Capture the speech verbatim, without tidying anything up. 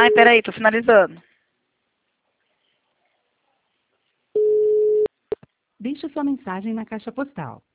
Ai, peraí, tô finalizando. Deixe sua mensagem na caixa postal.